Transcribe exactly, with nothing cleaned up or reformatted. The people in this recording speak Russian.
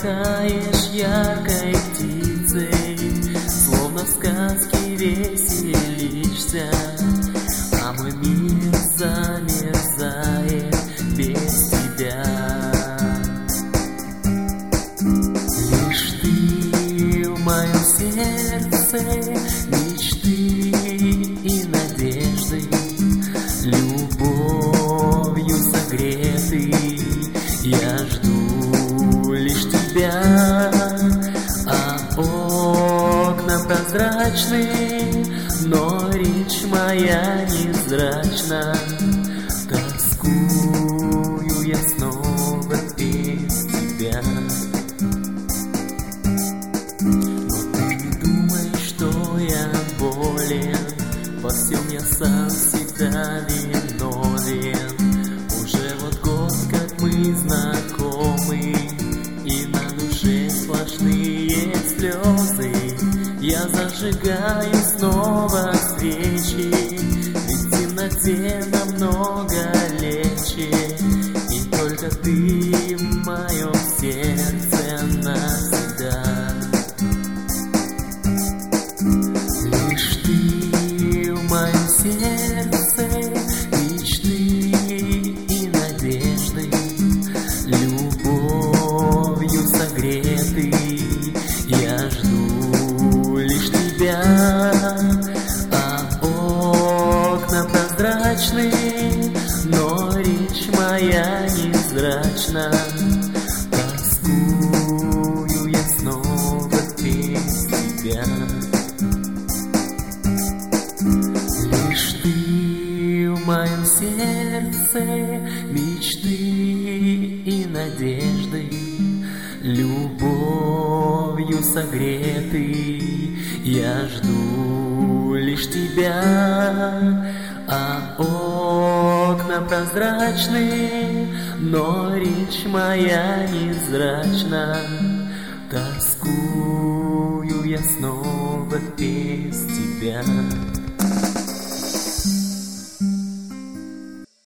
порхаешь яркой птицей, словно в сказке веселишься, а мой мир замерзает без тебя. Лишь ты в моем сердце, мечты и надежды, любовью согретый, я жду лишь тебя. А окна прозрачны, но речь моя невзрачна. Тоскую я снова без тебя. Но ты не думай, что я болен, во всем я сам всегда виновен. Уже вот год, как мы знакомы, и на душе сплошные слезы. Я зажигаю снова свечи, ведь в темноте намного легче, и только ты в моем сердце навсегда. Лишь ты в моем сердце, мечты и надежды, любовью согретый, я жду лишь тебя. А окна прозрачны, но речь моя невзрачна. Тоскую я снова без тебя. Лишь ты в моем сердце, мечты и надежды, любовью согретый, я жду лишь тебя. А окна прозрачны, но речь моя невзрачна. Тоскую я снова без тебя.